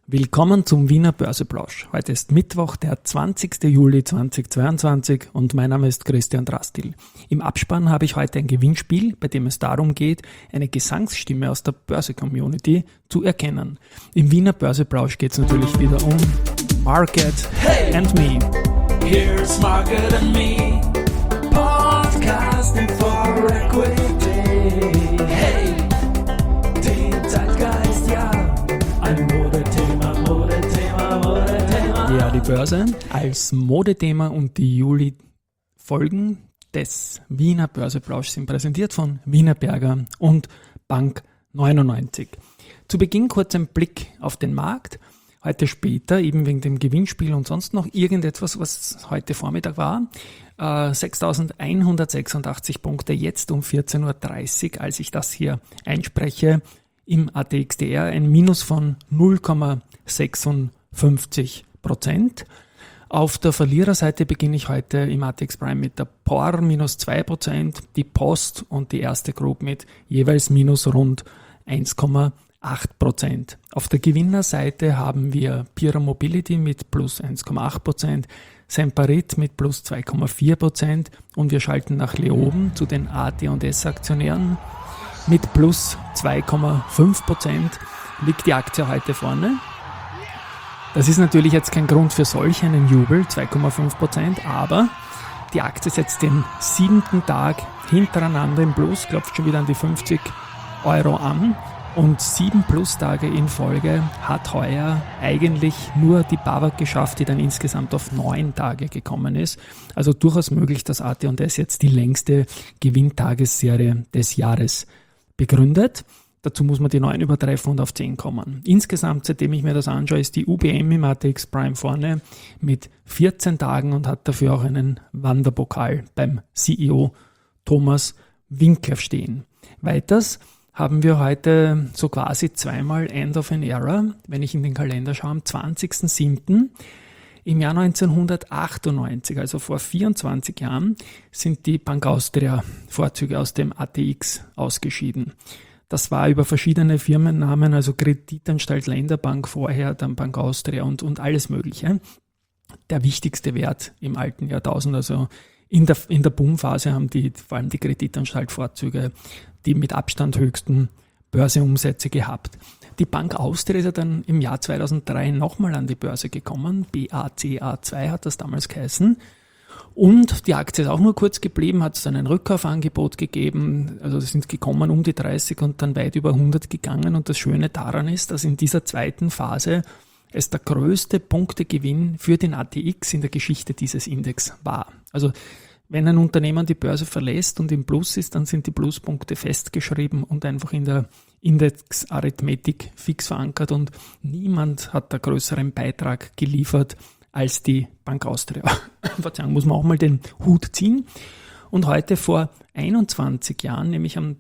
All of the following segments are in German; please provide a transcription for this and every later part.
Willkommen zum Wiener Börseplausch. Heute ist Mittwoch, der 20. Juli 2022 und mein Name ist Christian Drastil. Im Abspann habe ich heute ein Gewinnspiel, bei dem es darum geht, eine Gesangsstimme aus der Börse-Community zu erkennen. Im Wiener Börseplausch geht es natürlich wieder um Market and Me. Here's Market and Me, podcasting for equity. Hey, den Zeitgeist, ja, ein Modethema. Ja, die Börse als Modethema und die Juli-Folgen des Wiener Börseplausch sind präsentiert von Wienerberger und Bank 99. Zu Beginn kurz ein Blick auf den Markt. Heute später, eben wegen dem Gewinnspiel und sonst noch irgendetwas, was heute Vormittag war. 6.186 Punkte, jetzt um 14.30 Uhr, als ich das hier einspreche, im ATXDR ein Minus von 0,56%. Auf der Verliererseite beginne ich heute im ATX Prime mit der POR minus 2%, die Post und die erste Group mit jeweils minus rund 1,8%. Auf der Gewinnerseite haben wir Pira Mobility mit plus 1,8%, Semperit mit plus 2,4% und wir schalten nach Leoben zu den AT&S-Aktionären. Mit plus 2,5% liegt die Aktie heute vorne. Das ist natürlich jetzt kein Grund für solch einen Jubel, 2,5%, aber die Aktie setzt den 7. Tag hintereinander im Plus, klopft schon wieder an die 50 Euro an und 7 Plus-Tage in Folge hat heuer eigentlich nur die BAWAG geschafft, die dann insgesamt auf 9 Tage gekommen ist. Also durchaus möglich, dass AT&S jetzt die längste Gewinntagessarie des Jahres begründet. Dazu muss man die 9 übertreffen und auf 10 kommen. Insgesamt, seitdem ich mir das anschaue, ist die UBM im ATX Prime vorne mit 14 Tagen und hat dafür auch einen Wanderpokal beim CEO Thomas Winkler stehen. Weiters haben wir heute so quasi zweimal End of an Era, wenn ich in den Kalender schaue, am 20.07. Im Jahr 1998, also vor 24 Jahren, sind die Bank Austria Vorzüge aus dem ATX ausgeschieden. Das war über verschiedene Firmennamen, also Kreditanstalt Länderbank vorher, dann Bank Austria und alles Mögliche. Der wichtigste Wert im alten Jahrtausend, also in der Boomphase haben vor allem die Kreditanstalt Vorzüge die mit Abstand höchsten Börseumsätze gehabt. Die Bank Austria ist ja dann im Jahr 2003 nochmal an die Börse gekommen. BACA2 hat das damals geheißen. Und die Aktie ist auch nur kurz geblieben, hat es dann ein Rückkaufangebot gegeben, also sind gekommen um die 30 und dann weit über 100 gegangen. Und das Schöne daran ist, dass in dieser zweiten Phase es der größte Punktegewinn für den ATX in der Geschichte dieses Index war. Also wenn ein Unternehmen die Börse verlässt und im Plus ist, dann sind die Pluspunkte festgeschrieben und einfach in der Indexarithmetik fix verankert und niemand hat da größeren Beitrag geliefert als die Bank Austria. Verzeihung, muss man auch mal den Hut ziehen. Und heute vor 21 Jahren, nämlich am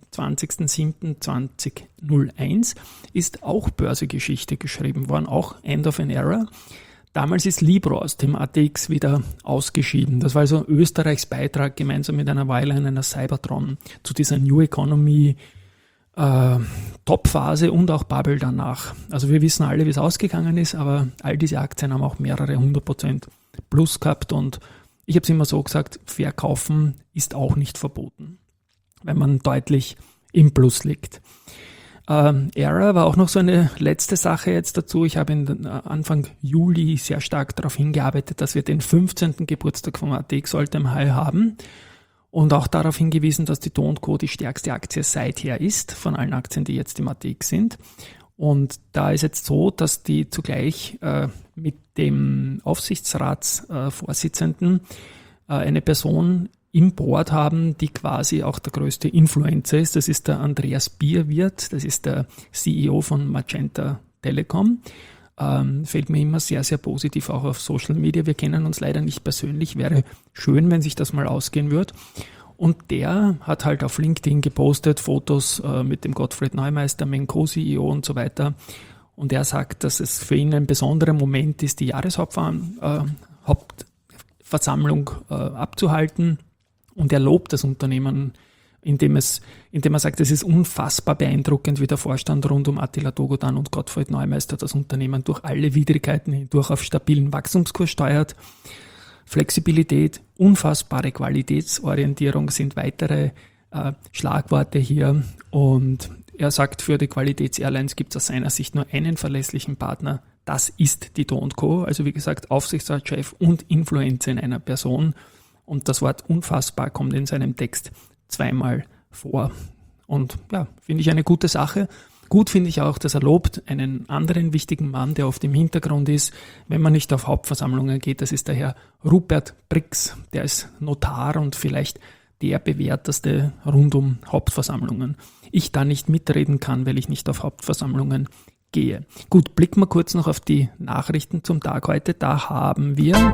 20.07.2001, ist auch Börsegeschichte geschrieben worden, auch End of an Era. Damals ist Libro aus dem ATX wieder ausgeschieden. Das war also Österreichs Beitrag gemeinsam mit einer Wireline, einer Cybertron zu dieser New Economy Topphase und auch Bubble danach. Also wir wissen alle, wie es ausgegangen ist, aber all diese Aktien haben auch mehrere 100% Plus gehabt und ich habe es immer so gesagt, verkaufen ist auch nicht verboten, wenn man deutlich im Plus liegt. Era war auch noch so eine letzte Sache jetzt dazu. Ich habe Anfang Juli sehr stark darauf hingearbeitet, dass wir den 15. Geburtstag vom ATX All-Time High haben. Und auch darauf hingewiesen, dass die Do & Co. die stärkste Aktie seither ist, von allen Aktien, die jetzt im ATX sind. Und da ist jetzt so, dass die zugleich mit dem Aufsichtsratsvorsitzenden eine Person im Board haben, die quasi auch der größte Influencer ist. Das ist der Andreas Bierwirth, das ist der CEO von Magenta Telekom. Fällt mir immer sehr, sehr positiv auch auf Social Media. Wir kennen uns leider nicht persönlich. Wäre schön, wenn sich das mal ausgehen würde. Und der hat halt auf LinkedIn gepostet, Fotos mit dem Gottfried Neumeister, mein Co-CEO und so weiter. Und er sagt, dass es für ihn ein besonderer Moment ist, die Jahreshauptversammlung abzuhalten. Und er lobt das Unternehmen indem er sagt, es ist unfassbar beeindruckend, wie der Vorstand rund um Attila Dogudan und Gottfried Neumeister das Unternehmen durch alle Widrigkeiten hindurch auf stabilen Wachstumskurs steuert. Flexibilität, unfassbare Qualitätsorientierung sind weitere Schlagworte hier. Und er sagt, für die Qualitäts-Airlines gibt es aus seiner Sicht nur einen verlässlichen Partner. Das ist die Do & Co. Also wie gesagt, Aufsichtsratschef und Influencer in einer Person. Und das Wort unfassbar kommt in seinem Text zweimal vor. Und ja, finde ich eine gute Sache. Gut finde ich auch, dass er lobt einen anderen wichtigen Mann, der oft im Hintergrund ist, wenn man nicht auf Hauptversammlungen geht. Das ist der Herr Rupert Brix. Der ist Notar und vielleicht der bewährteste rund um Hauptversammlungen. Ich da nicht mitreden kann, weil ich nicht auf Hauptversammlungen gehe. Gut, blicken wir kurz noch auf die Nachrichten zum Tag heute. Da haben wir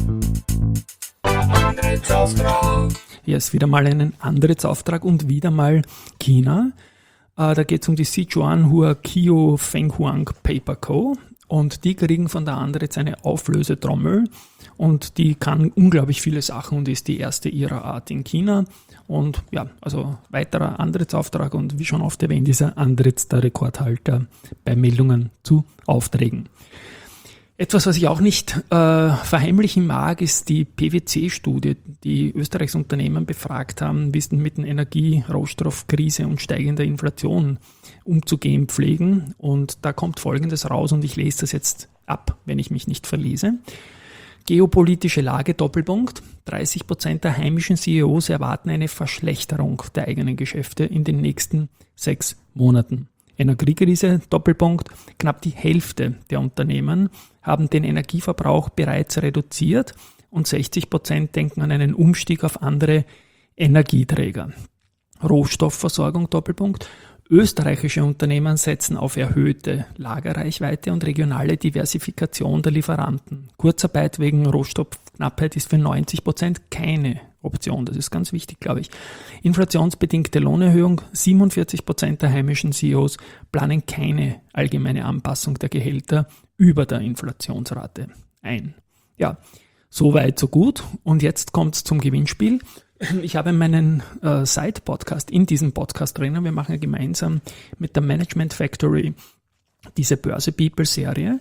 hier ist wieder mal einen Antrittsauftrag und wieder mal China. Da geht es um die Sichuan-Hua Kio Fenghuang Paper Co. Und die kriegen von der Andritz eine Auflösetrommel und die kann unglaublich viele Sachen und ist die erste ihrer Art in China. Und ja, also weiterer Antrittsauftrag und wie schon oft erwähnt, dieser Andritz der Rekordhalter bei Meldungen zu Aufträgen. Etwas, was ich auch nicht verheimlichen mag, ist die PwC-Studie, die Österreichs Unternehmen befragt haben, wie es denn mit der Energie-, Rohstoffkrise und steigender Inflation umzugehen pflegen. Und da kommt Folgendes raus und ich lese das jetzt ab, wenn ich mich nicht verlese. Geopolitische Lage, Doppelpunkt. 30% der heimischen CEOs erwarten eine Verschlechterung der eigenen Geschäfte in den nächsten 6 Monaten. Energiekrise, Doppelpunkt. Knapp die Hälfte der Unternehmen haben den Energieverbrauch bereits reduziert und 60% denken an einen Umstieg auf andere Energieträger. Rohstoffversorgung, Doppelpunkt. Österreichische Unternehmen setzen auf erhöhte Lagerreichweite und regionale Diversifikation der Lieferanten. Kurzarbeit wegen Rohstoffknappheit ist für 90% keine Option. Das ist ganz wichtig, glaube ich. Inflationsbedingte Lohnerhöhung. 47% der heimischen CEOs planen keine allgemeine Anpassung der Gehälter über der Inflationsrate ein. Ja, so weit, so gut. Und jetzt kommt es zum Gewinnspiel. Ich habe meinen Side-Podcast in diesem Podcast drinnen. Wir machen ja gemeinsam mit der Management Factory diese Börse-People-Serie.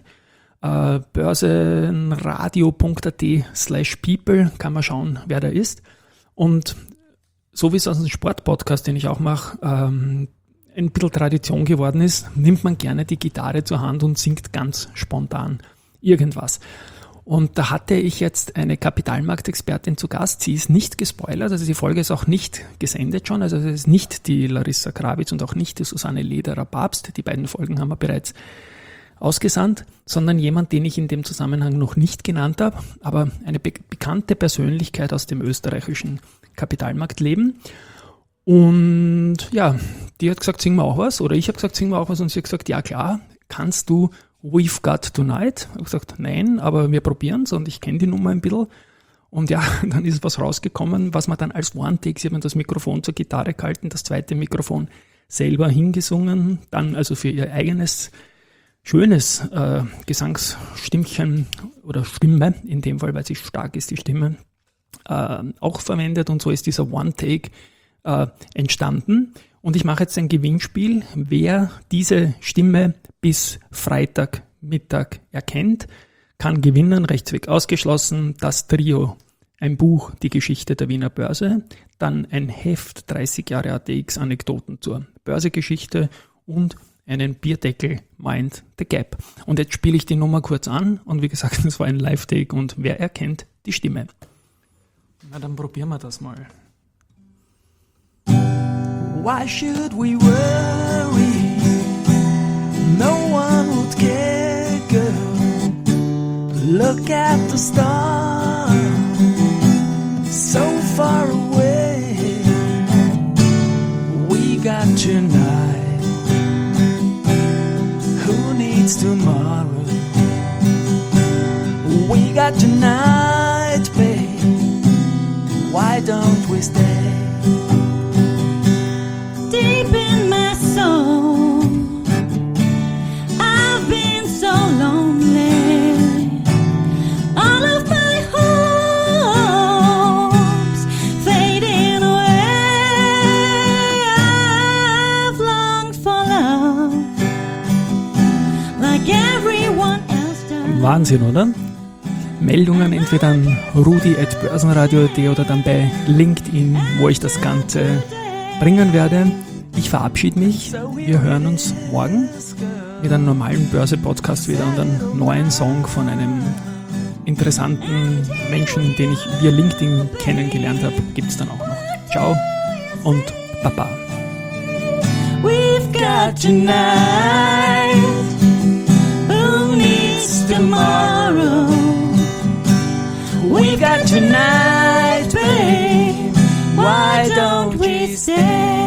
Börsenradio.at/people kann man schauen, wer da ist. Und so wie es aus dem Sportpodcast, den ich auch mache, ein bisschen Tradition geworden ist, nimmt man gerne die Gitarre zur Hand und singt ganz spontan irgendwas. Und da hatte ich jetzt eine Kapitalmarktexpertin zu Gast. Sie ist nicht gespoilert, also die Folge ist auch nicht gesendet schon. Also es ist nicht die Larissa Krawitz und auch nicht die Susanne Lederer-Babst. Die beiden Folgen haben wir bereits ausgesandt, sondern jemand, den ich in dem Zusammenhang noch nicht genannt habe, aber eine bekannte Persönlichkeit aus dem österreichischen Kapitalmarktleben. Und ja, die hat gesagt, singen wir auch was. Oder ich habe gesagt, singen wir auch was. Und sie hat gesagt, ja klar, kannst du We've Got Tonight? Ich habe gesagt, nein, aber wir probieren es und ich kenne die Nummer ein bisschen. Und ja, dann ist was rausgekommen, was man dann als One-Take, sie haben das Mikrofon zur Gitarre gehalten, das zweite Mikrofon selber hingesungen, dann also für ihr eigenes schönes Gesangsstimmchen oder Stimme, in dem Fall, weil sie stark ist, die Stimme, auch verwendet. Und so ist dieser One-Take entstanden. Und ich mache jetzt ein Gewinnspiel. Wer diese Stimme bis Freitagmittag erkennt, kann gewinnen, rechtsweg ausgeschlossen, das Trio, ein Buch, die Geschichte der Wiener Börse, dann ein Heft, 30 Jahre ATX, Anekdoten zur Börsegeschichte und einen Bierdeckel, Mind the Gap. Und jetzt spiele ich die Nummer kurz an und wie gesagt, das war ein Live-Take und wer erkennt die Stimme? Na, dann probieren wir das mal. Why should we worry? No one would care, girl. Look at the stars, so far away. We got tonight. Who needs tomorrow? We got tonight, babe. Why don't we stay? Deep in my soul, I've been so lonely. All of my hopes fading away. Wahnsinn, oder? Meldungen entweder an rudi@börsenradio.at oder dann bei LinkedIn, wo ich das Ganze bringen werde. Ich verabschiede mich. Wir hören uns morgen mit einem normalen Börse-Podcast wieder und einem neuen Song von einem interessanten Menschen, den ich via LinkedIn kennengelernt habe, gibt es dann auch noch. Ciao und Baba. We've got tonight. Who needs tomorrow? We've got tonight, babe. Why don't we stay?